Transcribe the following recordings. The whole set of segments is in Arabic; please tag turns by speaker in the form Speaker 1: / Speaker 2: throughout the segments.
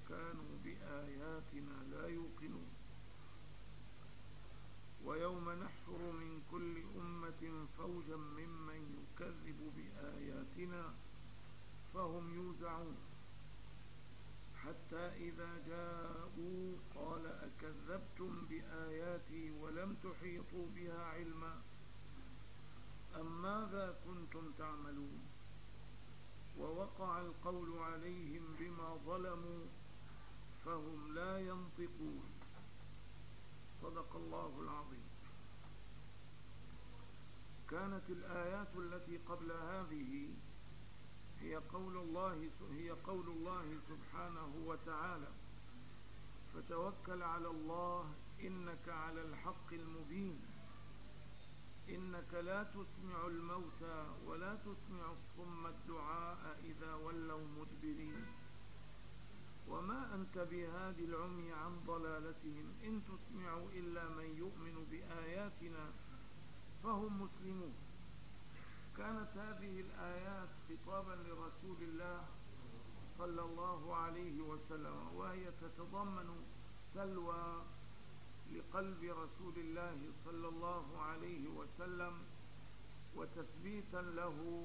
Speaker 1: كانوا بآياتنا لا يوقنون. ويوم نحشر من كل أمة فوجا ممن يكذب بآياتنا فهم يوزعون حتى إذا جاءوا قال أكذبتم بآياتي ولم تحيطوا بها علما أم ماذا كنتم تعملون ووقع القول عليهم بما ظلموا فهم لا ينطقون. صدق الله العظيم. كانت الآيات التي قبل هذه هي قول الله سبحانه وتعالى فتوكل على الله إنك على الحق المبين إنك لا تسمع الموتى ولا تسمع الصم الدعاء إذا ولوا مدبرين وما أنت بهاد العمي عن ضلالتهم إن تسمع إلا من يؤمن بآياتنا فهم مسلمون. كانت هذه الآيات خطابا لرسول الله صلى الله عليه وسلم وهي تتضمن سلوى لقلب رسول الله صلى الله عليه وسلم وتثبيتا له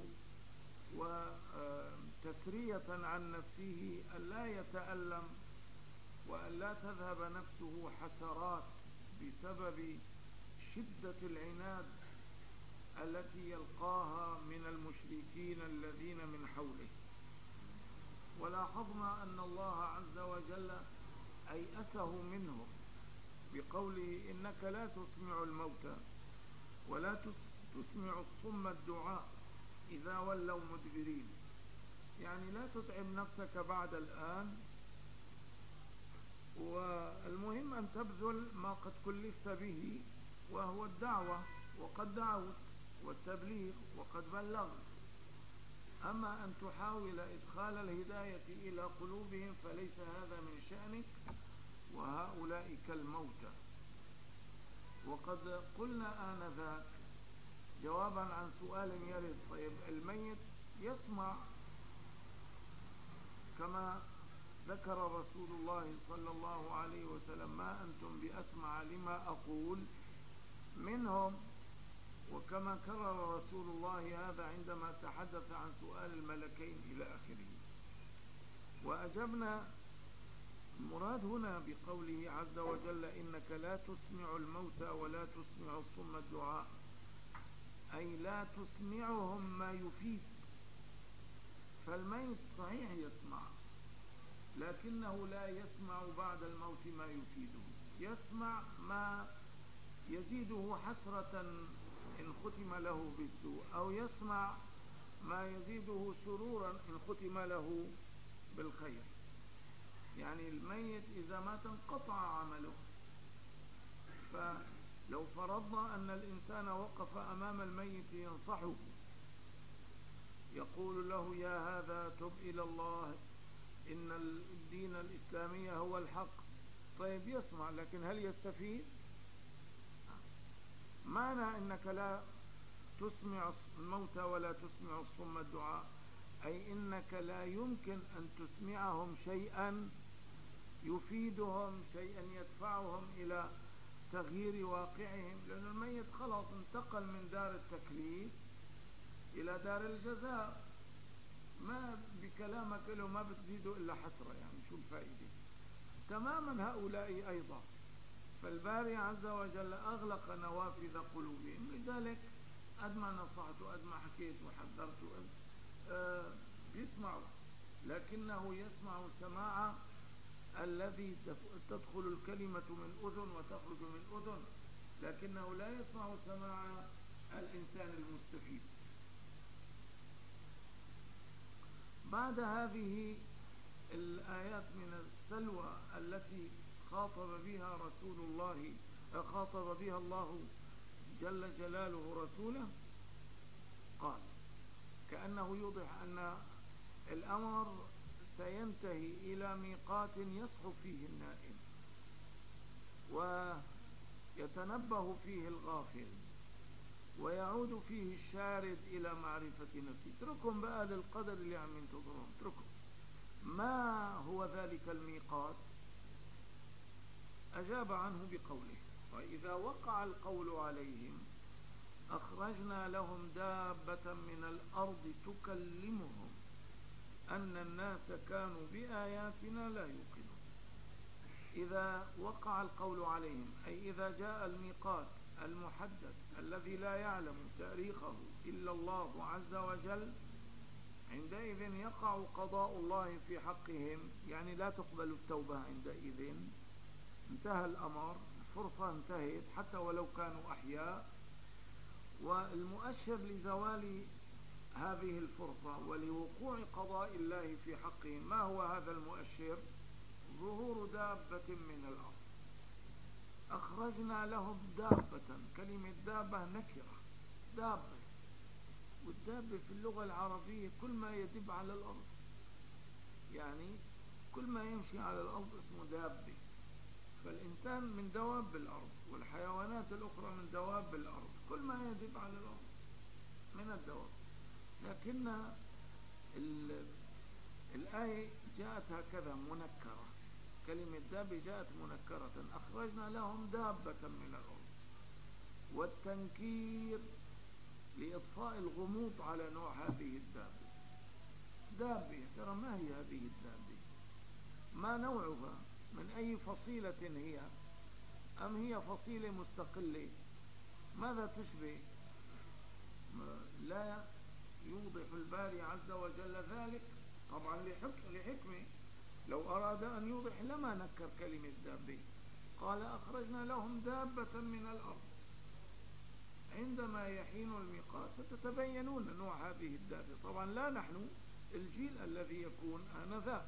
Speaker 1: وتسرية عن نفسه ألا يتألم وألا تذهب نفسه حسرات بسبب شدة العناد التي يلقاها من المشركين الذين من حوله. ولاحظنا أن الله عز وجل أيأسه منهم بقوله إنك لا تسمع الموتى ولا تسمع الصم الدعاء إذا ولوا مدبرين، يعني لا تتعب نفسك بعد الآن، والمهم أن تبذل ما قد كلفت به وهو الدعوة وقد دعوت والتبليغ وقد بلغت. أما أن تحاول إدخال الهداية إلى قلوبهم فليس هذا من شأنك وهؤلاء كالموتى. وقد قلنا آنذاك جوابا عن سؤال يرد طيب الميت يسمع كما ذكر رسول الله صلى الله عليه وسلم ما أنتم بأسمع لما أقول منهم، وكما كرر رسول الله هذا عندما تحدث عن سؤال الملكين إلى آخره. وأجبنا المراد هنا بقوله عز وجل إنك لا تسمع الموتى ولا تسمع الصم الدعاء أي لا تسمعهم ما يفيد. فالميت صحيح يسمع لكنه لا يسمع بعد الموت ما يفيده، يسمع ما يزيده حسرة إن ختم له بالسوء أو يسمع ما يزيده سرورا إن ختم له بالخير. يعني الميت إذا مات انقطع عمله، فلو فرضنا أن الإنسان وقف أمام الميت ينصحه يقول له يا هذا تب إلى الله إن الدين الإسلامي هو الحق، طيب يسمع لكن هل يستفيد؟ معنى أنك لا تسمع الموتى ولا تسمع الصم الدعاء أي إنك لا يمكن أن تسمعهم شيئا يفيدهم، شيئا يدفعهم إلى تغيير واقعهم، لأن الميت خلاص انتقل من دار التكليف إلى دار الجزاء، ما بكلامك له ما بتزيده إلا حسرة، يعني شو الفائدة؟ تماما هؤلاء أيضا، فالباري عز وجل أغلق نوافذ قلوبهم، لذلك قد ما نصحت وقد ما حكيت وحذرت يسمعوا، لكنه يسمع سماع الذي تدخل الكلمة من أذن وتخرج من أذن، لكنه لا يسمع سماع الإنسان المستفيد. بعد هذه الآيات من السلوى التي خاطب بها الله جل جلاله رسوله، قال كأنه يوضح أن الأمر سينتهي إلى ميقات يصحو فيه النائم ويتنبه فيه الغافل ويعود فيه الشارد إلى معرفة نفسه. اتركهم بقى للقدر اللي عم ينتظرهم، اتركهم، ما هو ذلك ذلك الميقات؟ أجاب عنه بقوله: وإذا وقع القول عليهم أخرجنا لهم دابة من الأرض تكلمهم أن الناس كانوا بآياتنا لا يوقنون. إذا وقع القول عليهم أي إذا جاء الميقات المحدد الذي لا يعلم تاريخه إلا الله عز وجل، عندئذ يقع قضاء الله في حقهم، يعني لا تقبل التوبة عندئذ، انتهى الأمر، الفرصة انتهت حتى ولو كانوا أحياء. والمؤشر لزوال هذه الفرصة ولوقوع قضاء الله في حقهم ما هو هذا المؤشر؟ ظهور دابة من الأرض. أخرجنا لهم دابة، كلمة دابة نكرة، دابة، والدابة في اللغة العربية كل ما يدب على الأرض، يعني كل ما يمشي على الأرض اسمه دابة. فالإنسان من دواب الأرض، والحيوانات الأخرى من دواب الأرض، كل ما يدب على الأرض من الدواب. لكن الآية جاءت هكذا منكرة، كلمة دابة جاءت منكرة. أخرجنا لهم دابة من الأرض، والتنكير لإضفاء الغموض على نوع هذه الدابة. دابة، ترى ما هي هذه الدابة؟ ما نوعها؟ من أي فصيلة هي؟ أم هي فصيلة مستقلة؟ ماذا تشبه؟ لا يوضح الباري عز وجل ذلك، طبعا لحكمة. لو أراد أن يوضح لما نكر كلمة دابة، قال أخرجنا لهم دابة من الأرض. عندما يحين الميقات ستتبينون نوع هذه الدابة، طبعا لا نحن، الجيل الذي يكون آنذاك.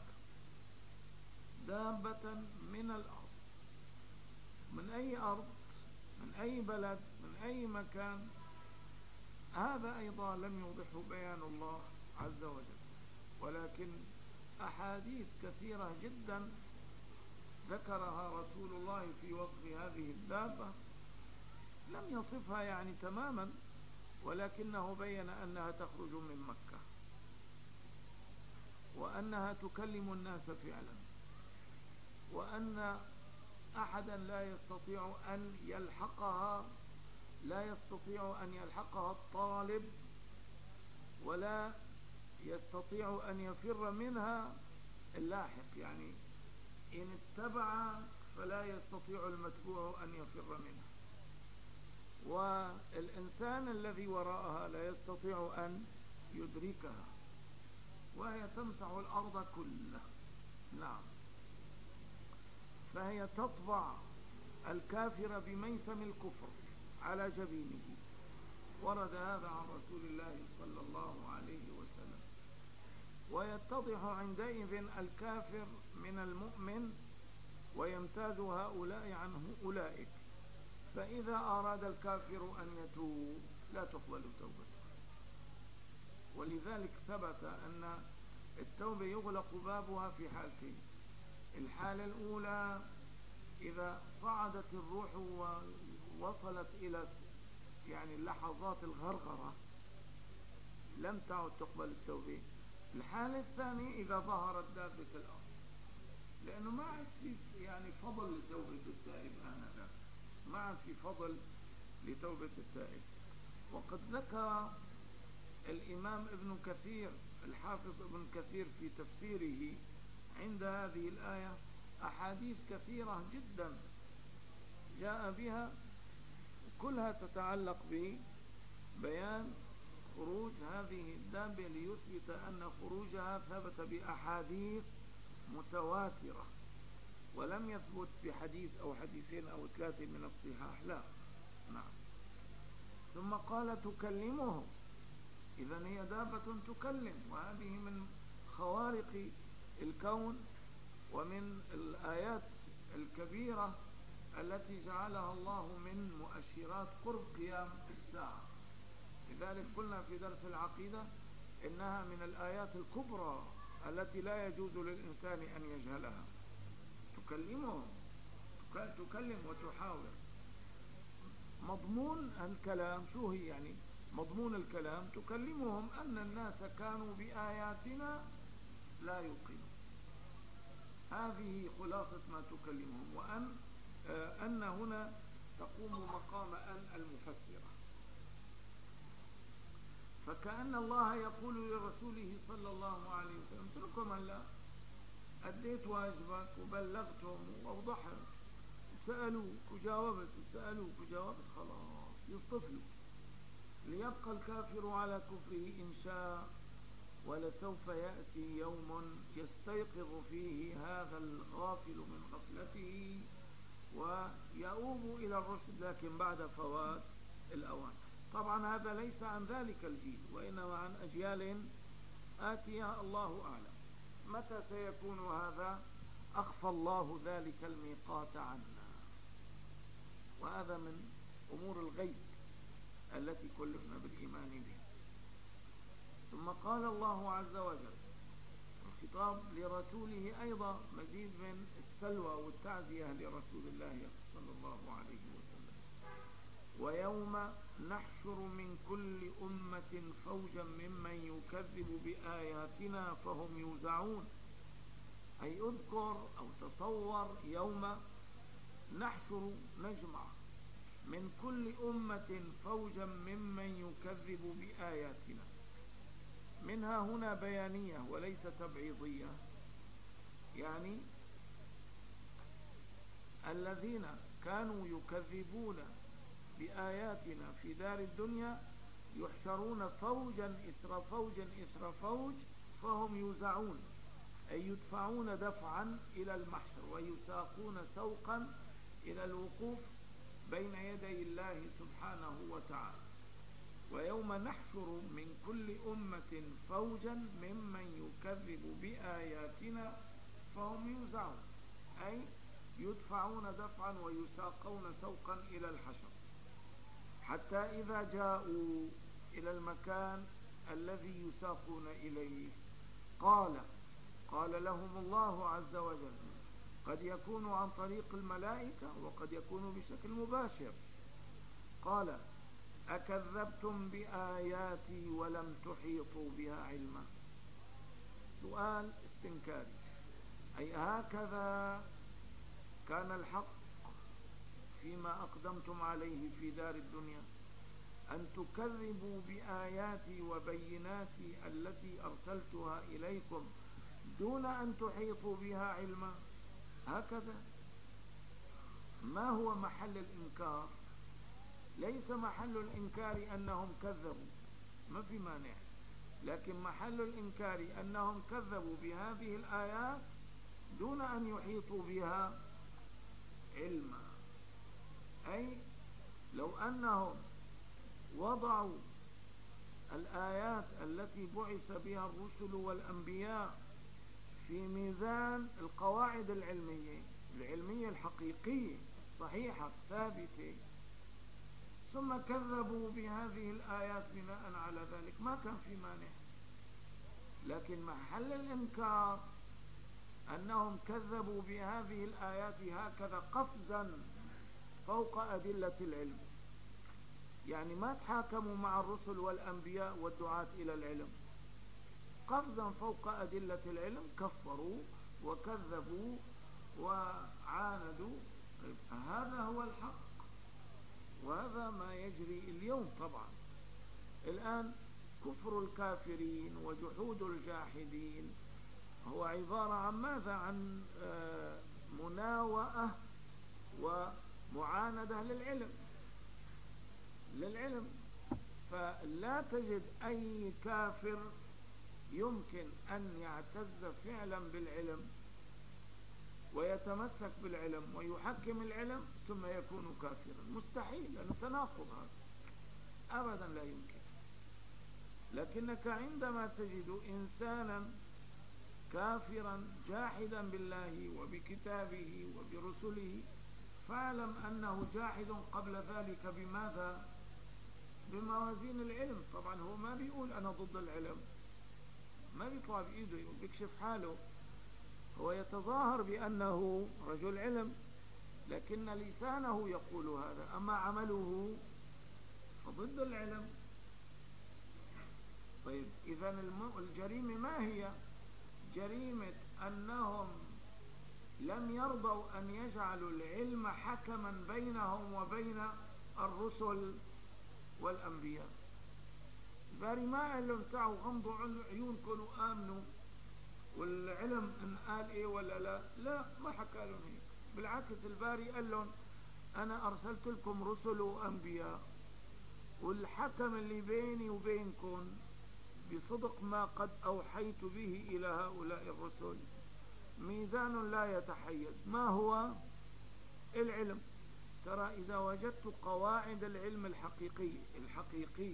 Speaker 1: دابة من الأرض، من أي أرض؟ من أي بلد؟ من أي مكان؟ هذا أيضا لم يوضحه بيان الله عز وجل، ولكن أحاديث كثيرة جدا ذكرها رسول الله في وصف هذه الدابة، لم يصفها يعني تماما، ولكنه بين أنها تخرج من مكة، وأنها تكلم الناس فعلا، وأن أحدا لا يستطيع أن يلحقها الطالب، ولا يستطيع أن يفر منها اللاحق، يعني إن اتبع فلا يستطيع المتبوع أن يفر منها، والإنسان الذي وراءها لا يستطيع أن يدركها، وهي تمسح الأرض كلها. نعم، فهي تطبع الكافر بميسم الكفر على جبينه، ورد هذا عن رسول الله صلى الله عليه وسلم. ويتضح عندئذ الكافر من المؤمن، ويمتاز هؤلاء عنه أولئك. فإذا أراد الكافر أن يتوب لا تقبل توبته، ولذلك ثبت أن التوبة يغلق بابها في حالتين: الحالة الأولى إذا صعدت الروح ووصلت إلى يعني لحظات الغرغرة لم تعد تقبل التوبة. الحالة الثانية إذا ظهرت دابة الأرض، لأنه ما عاد في يعني فضل لتوبة التائب آنذاك، ما عاد في فضل لتوبة التائب. وقد ذكر الإمام ابن كثير، الحافظ ابن كثير في تفسيره عند هذه الآية أحاديث كثيرة جدا جاء بها، كلها تتعلق ببيان خروج هذه الدابة، ليثبت أن خروجها ثبت بأحاديث متواترة، ولم يثبت بحديث أو حديثين أو ثلاثة من الصحاح، لا. نعم. ثم قال تكلمهم، إذن هي دابة تكلم، وهذه من خوارق الكون ومن الآيات الكبيرة التي جعلها الله من مؤشرات قرب قيام الساعة. لذلك قلنا في درس العقيدة إنها من الآيات الكبرى التي لا يجوز للإنسان أن يجهلها. تكلمهم، تكلم وتحاور. مضمون الكلام شو هي؟ يعني مضمون الكلام تكلمهم أن الناس كانوا بآياتنا لا يوقنون. هذه خلاصة ما تكلمهم، وأن أن هنا تقوم مقام أن المفسرة. فكأن الله يقول لرسوله صلى الله عليه وسلم اتركهم، هلا أديت واجبك وبلغتهم وأوضحت، سألوك وجاوبت وسألوك وجاوبت، خلاص يصطفلوا. ليبقى الكافر على كفره إن شاء، ولسوف يأتي يوم يستيقظ فيه هذا الغافل من غفلته ويؤوب إلى الرشد، لكن بعد فوات الأوان. طبعا هذا ليس عن ذلك الجيل، وإنما عن أجيال آتيها، الله أعلم متى سيكون هذا. أخفى الله ذلك الميقات عنا، وهذا من أمور الغيب التي كلفنا بالإيمان بها. ثم قال الله عز وجل، الخطاب لرسوله أيضا مزيد من السلوى والتعزية لرسول الله صلى الله عليه وسلم: ويوم نحشر من كل أمة فوجا ممن يكذب بآياتنا فهم يوزعون. أي اذكر أو تصور يوم نحشر، نجمع من كل أمة فوجا ممن يكذب بآياتنا. منها هنا بيانية وليس تبعيضية، يعني الذين كانوا يكذبون بآياتنا في دار الدنيا يحشرون فوجا إثر فوج إثر فوج فهم يوزعون، أي يدفعون دفعا إلى المحشر ويساقون سوقا إلى الوقوف بين يدي الله سبحانه وتعالى. ويوم نحشر من كل أمة فوجا ممن يكذب بآياتنا فهم يوزعون، أي يدفعون دفعا ويساقون سوقا إلى الحشر، حتى إذا جاءوا إلى المكان الذي يساقون إليه قال لهم الله عز وجل، قد يكون عن طريق الملائكة وقد يكون بشكل مباشر، قال: أكذبتم بآياتي ولم تحيطوا بها علما. سؤال استنكاري، أي هكذا كان الحق فيما أقدمتم عليه في دار الدنيا، أن تكذبوا بآياتي وبيناتي التي أرسلتها إليكم دون أن تحيطوا بها علما؟ هكذا. ما هو محل الإنكار؟ ليس محل الإنكار أنهم كذبوا، ما في مانع، لكن محل الإنكار أنهم كذبوا بهذه الآيات دون أن يحيطوا بها علما. أي لو أنهم وضعوا الآيات التي بعث بها الرسل والأنبياء في ميزان القواعد العلمية الحقيقية الصحيحة الثابتة، ثم كذبوا بهذه الآيات بناء على ذلك، ما كان في مانع. لكن محل الإنكار أنهم كذبوا بهذه الآيات هكذا قفزا فوق أدلة العلم، يعني ما تحاكموا مع الرسل والأنبياء والدعاة إلى العلم، قفزا فوق أدلة العلم كفروا وكذبوا وعاندوا. هذا هو الحق، وهذا ما يجري اليوم. طبعا الآن كفر الكافرين وجحود الجاحدين هو عبارة عن ماذا؟ عن مناوئة ومعاندة للعلم. فلا تجد أي كافر يمكن أن يعتز فعلا بالعلم ويتمسك بالعلم ويحكم العلم ثم يكون كافرا، مستحيل، لأنه تناقض، هذا أبدا لا يمكن. لكنك عندما تجد إنسانا كافرا جاحدا بالله وبكتابه وبرسله، فاعلم أنه جاحد قبل ذلك بماذا؟ بموازين العلم. طبعا هو ما بيقول أنا ضد العلم، ما بيطلع بإيده بيكشف حاله، هو يتظاهر بأنه رجل علم لكن لسانه يقول هذا، أما عمله فضد العلم. طيب إذن الجريمة ما هي؟ جريمة أنهم لم يرضوا أن يجعلوا العلم حكما بينهم وبين الرسل والأنبياء. الباري ما قال لهم تعوا غمضوا عيونكم وآمنوا والعلم إن قال إيه ولا لا، لا ما حكى لهم هيك. بالعكس الباري قال لهم أنا أرسلت لكم رسل وأنبياء، والحكم اللي بيني وبينكم بصدق ما قد أوحيت به إلى هؤلاء الرسل ميزان لا يتحيز. ما هو العلم؟ ترى إذا وجدت قواعد العلم الحقيقي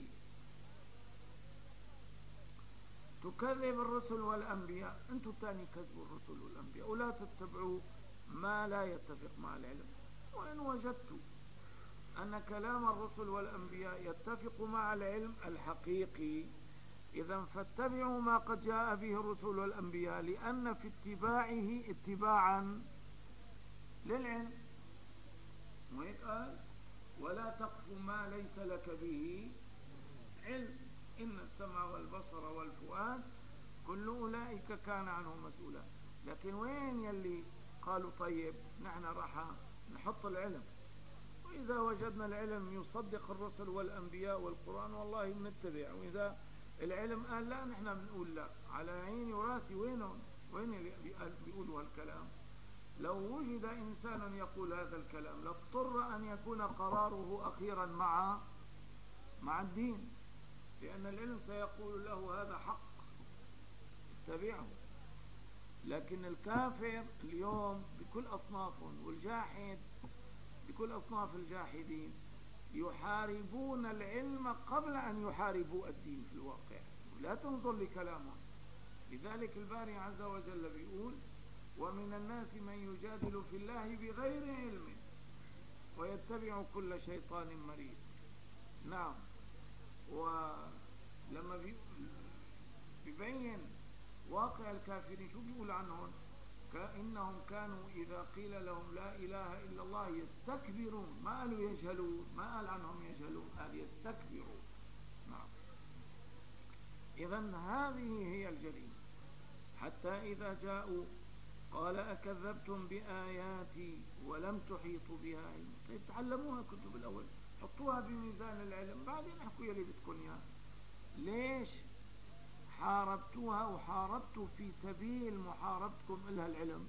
Speaker 1: تكذب الرسل والأنبياء، أنتم تاني كذبوا الرسل والأنبياء ولا تتبعوا ما لا يتفق مع العلم. وإن وجدت أن كلام الرسل والأنبياء يتفق مع العلم الحقيقي، إذا فاتبعوا ما قد جاء به الرسل والأنبياء، لأن في اتباعه اتباعا للعلم. وهيك قال ولا تقف ما ليس لك به علم إن السمع والبصر والفؤاد كل أولئك كان عنه مسؤولا. لكن وين يلي قالوا طيب نحن راح نحط العلم، وإذا وجدنا العلم يصدق الرسل والأنبياء والقرآن والله بنتبع، وإذا العلم قال لا نحن بنقول لا. على عيني وراسي. وين اللي بيقولوا هالكلام؟ لو وجد إنسان يقول هذا الكلام لاضطر أن يكون قراره أخيرا مع الدين، لأن العلم سيقول له هذا حق اتبعه. لكن الكافر اليوم بكل أصنافهم والجاحد بكل أصناف الجاحدين يحاربون العلم قبل أن يحاربوا الدين في الواقع، لا تنظر لكلامهم. لذلك الباري عز وجل بيقول ومن الناس من يجادل في الله بغير علم ويتبع كل شيطان مريد. نعم. ولما بيبين واقع الكافرين شو بيقول عنهم؟ كأنهم كانوا إذا قيل لهم لا إله إلا الله يستكبرون. ما قالوا يجهلون، ما قال عنهم يجهلون، قال يستكبرون. نعم. إذن هذه هي الجريمة. حتى إذا جاءوا قال أكذبتم بآياتي ولم تحيطوا بها علما. طيب تعلموها كتب الأول، حطوها بميزان العلم، بعدين احكوا يلي بدكم إياه. ليش حاربتوها وحاربتوا في سبيل محاربتكم إلها العلم؟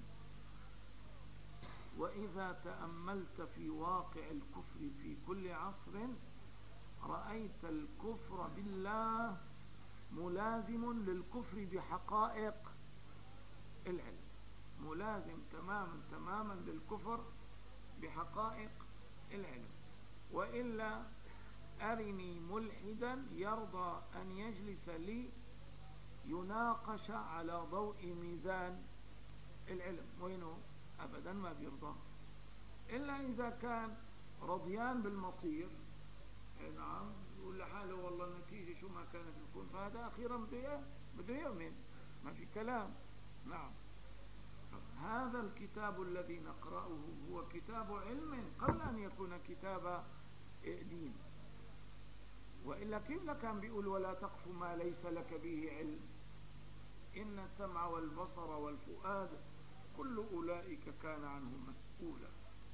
Speaker 1: وإذا تأملت في واقع الكفر في كل عصر رأيت الكفر بالله ملازم للكفر بحقائق العلم، ملازم تماما للكفر بحقائق العلم. وإلا أرني ملحدا يرضى أن يجلس لي يناقش على ضوء ميزان العلم، وينه؟ أبدا ما بيرضى، إلا إذا كان رضيان بالمصير. نعم، يقول لحاله والله النتيجة شو ما كانت تكون، فهذا أخيرا بده يؤمن، ما في كلام. نعم. هذا الكتاب الذي نقرأه هو كتاب علم قبل أن يكون كتاب دين. وإلا كيف لكان بيقول ولا تقف ما ليس لك به علم إن السمع والبصر والفؤاد كل أولئك كان عنه مسؤولا.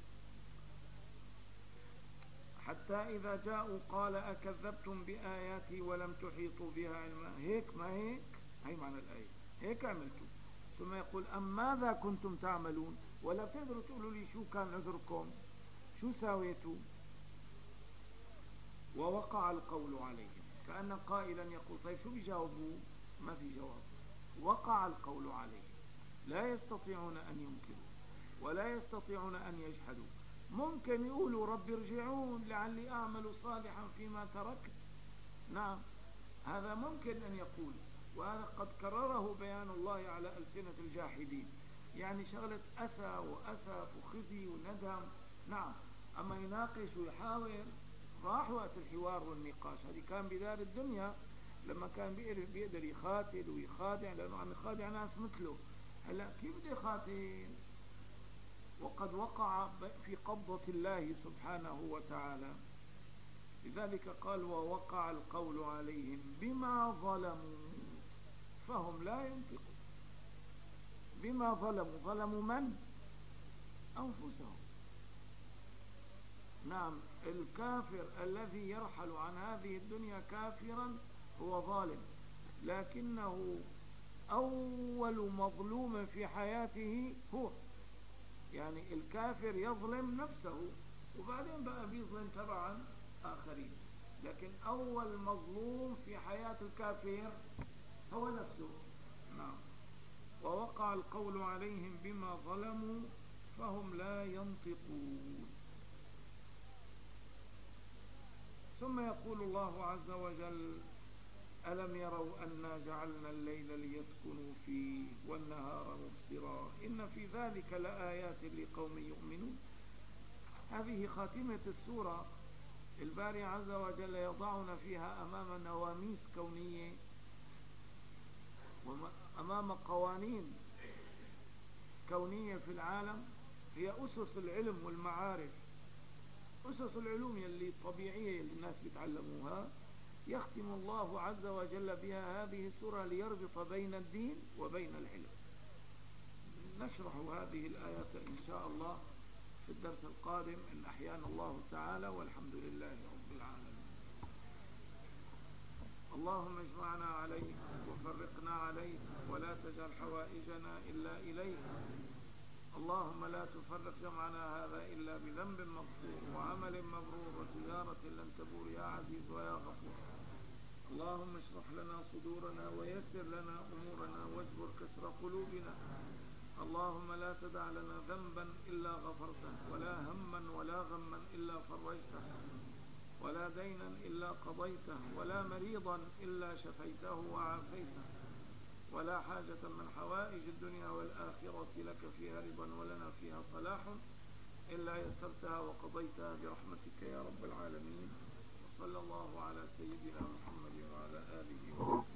Speaker 1: حتى إذا جاءوا قال أكذبتم بآياتي ولم تحيطوا بها علما. هيك ما هيك؟ هي معنى الآية، هيك عملتوا. ثم يقول أم ماذا كنتم تعملون؟ ولا بتقدروا تقولوا لي شو كان عذركم، شو ساويتوا؟ ووقع القول عليهم. كأن قائلا يقول طيب شو بيجاوبوا؟ ما في جواب. وقع القول عليهم، لا يستطيعون أن ينكروا ولا يستطيعون أن يجحدوا. ممكن يقولوا رب ارجعون لعلي أعمل صالحا فيما تركت. نعم، هذا ممكن أن يقول، وهذا قد كرره بيان الله على ألسنة الجاحدين. يعني شغلة أسى وأسف وخزي وندم. نعم. أما يناقش ويحاور راح وقت الحوار والنقاش. هذه كان بدار الدنيا لما كان بيقدر يخاتل ويخادع، لأنه عم يخادع ناس مثله. هلا كيف بده يخاتل وقد وقع في قبضة الله سبحانه وتعالى؟ لذلك قال ووقع القول عليهم بما ظلموا فهم لا ينطقون. بما ظلموا، ظلموا من؟ أنفسهم. نعم، الكافر الذي يرحل عن هذه الدنيا كافرا هو ظالم، لكنه أول مظلوم في حياته هو، يعني الكافر يظلم نفسه وبعدين بقى بيظلم تبعا آخرين، لكن أول مظلوم في حياة الكافر هو نفسه. نعم. ووقع القول عليهم بما ظلموا فهم لا ينطقون. ثم يقول الله عز وجل: ألم يروا أنا جعلنا الليل ليسكنوا فيه والنهار مبصرا إن في ذلك لآيات لقوم يؤمنون. هذه خاتمة السورة. الباري عز وجل يضعنا فيها أمام نواميس كونية وأمام قوانين كونية في العالم، هي أسس العلم والمعارف، أسس العلوم اللي طبيعية اللي الناس بيتعلموها. يختم الله عز وجل بها هذه السورة ليربط بين الدين وبين العلم. نشرح هذه الآيات إن شاء الله في الدرس القادم إن أحيانا الله تعالى، والحمد لله رب العالمين. اللهم اجمعنا عليك وفرقنا عليك ولا تجعل حوائجنا إلا إليك. اللهم لا تفرق جمعنا هذا إلا بذنب مغفور وعمل مبرور وتجارة لن تبور يا عزيز ويا غفور. اللهم اشرح لنا صدورنا ويسر لنا أمورنا واجبر كسر قلوبنا. اللهم لا تدع لنا ذنبا إلا غفرته ولا هما ولا غما إلا فرجته ولا دينا إلا قضيته ولا مريضا إلا شفيته وعافيته ولا حاجة من حوائج الدنيا والآخرة لك فيها رضا ولنا فيها صلاح إلا يسرتها وقضيتها برحمتك يا رب العالمين. وصلى الله على سيدنا محمد وعلى آله وصحبه.